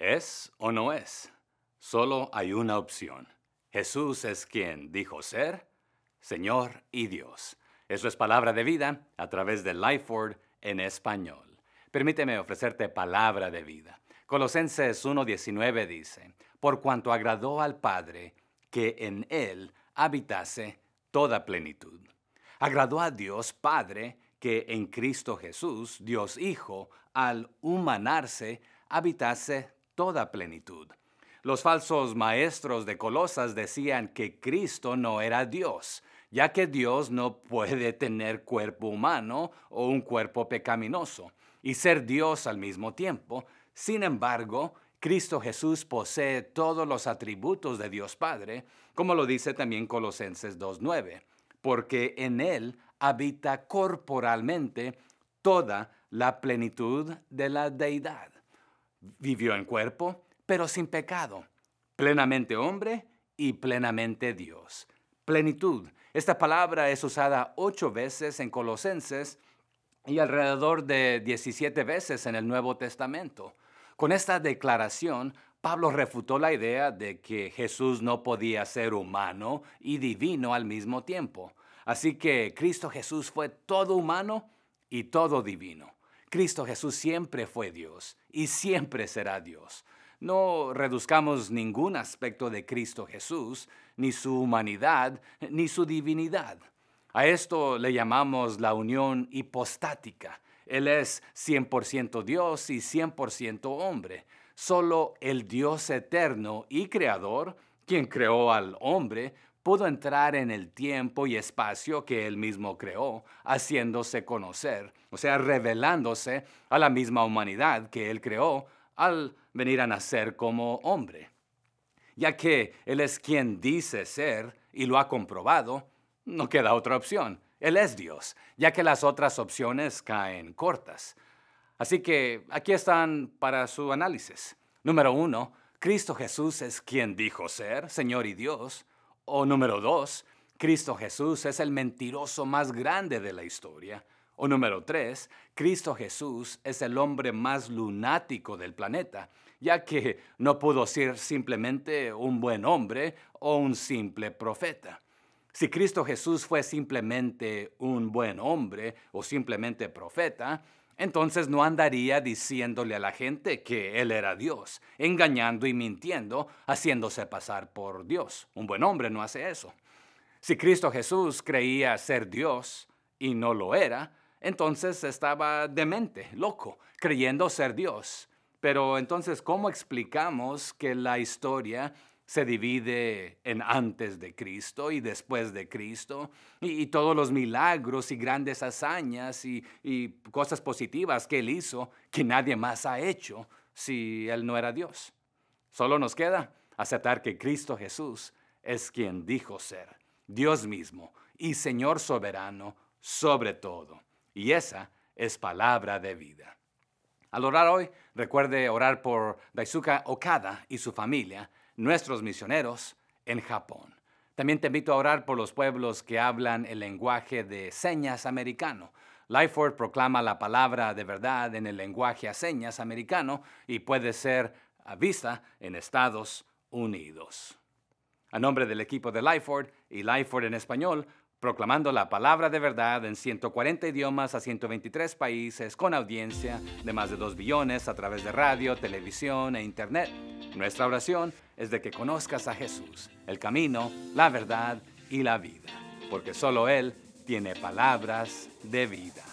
¿Es o no es? Solo hay una opción. Jesús es quien dijo ser Señor y Dios. Eso es palabra de vida a través de Lifeword en español. Permíteme ofrecerte palabra de vida. Colosenses 1:19 dice, por cuanto agradó al Padre que en Él habitase toda plenitud. Agradó a Dios Padre que en Cristo Jesús, Dios Hijo, al humanarse, habitase toda plenitud. Los falsos maestros de Colosas decían que Cristo no era Dios, ya que Dios no puede tener cuerpo humano o un cuerpo pecaminoso y ser Dios al mismo tiempo. Sin embargo, Cristo Jesús posee todos los atributos de Dios Padre, como lo dice también Colosenses 2:9, porque en Él habita corporalmente toda la plenitud de la deidad. Vivió en cuerpo, pero sin pecado, plenamente hombre y plenamente Dios. Plenitud. Esta palabra es usada 8 veces en Colosenses y alrededor de 17 veces en el Nuevo Testamento. Con esta declaración, Pablo refutó la idea de que Jesús no podía ser humano y divino al mismo tiempo. Así que Cristo Jesús fue todo humano y todo divino. Cristo Jesús siempre fue Dios y siempre será Dios. No reduzcamos ningún aspecto de Cristo Jesús, ni su humanidad, ni su divinidad. A esto le llamamos la unión hipostática. Él es 100% Dios y 100% hombre. Solo el Dios eterno y creador, quien creó al hombre, pudo entrar en el tiempo y espacio que Él mismo creó, haciéndose conocer, o sea, revelándose a la misma humanidad que Él creó al venir a nacer como hombre. Ya que Él es quien dice ser y lo ha comprobado, no queda otra opción. Él es Dios, ya que las otras opciones caen cortas. Así que aquí están para su análisis. Número 1, Cristo Jesús es quien dijo ser, Señor y Dios. O número 2, Cristo Jesús es el mentiroso más grande de la historia. O número 3, Cristo Jesús es el hombre más lunático del planeta, ya que no pudo ser simplemente un buen hombre o un simple profeta. Si Cristo Jesús fue simplemente un buen hombre o simplemente profeta, entonces no andaría diciéndole a la gente que Él era Dios, engañando y mintiendo, haciéndose pasar por Dios. Un buen hombre no hace eso. Si Cristo Jesús creía ser Dios y no lo era, entonces estaba demente, loco, creyendo ser Dios. Pero entonces, ¿cómo explicamos que la historia se divide en antes de Cristo y después de Cristo, y todos los milagros y grandes hazañas y cosas positivas que Él hizo que nadie más ha hecho si Él no era Dios? Solo nos queda aceptar que Cristo Jesús es quien dijo ser, Dios mismo y Señor soberano sobre todo. Y esa es palabra de vida. Al orar hoy, recuerde orar por Daisuke Okada y su familia, nuestros misioneros en Japón. También te invito a orar por los pueblos que hablan el lenguaje de señas americano. Lifeword proclama la palabra de verdad en el lenguaje a señas americano y puede ser vista en Estados Unidos. A nombre del equipo de Lifeword y Lifeword en español, proclamando la palabra de verdad en 140 idiomas a 123 países con audiencia de más de 2 billones a través de radio, televisión e internet. Nuestra oración es de que conozcas a Jesús, el camino, la verdad y la vida, porque solo Él tiene palabras de vida.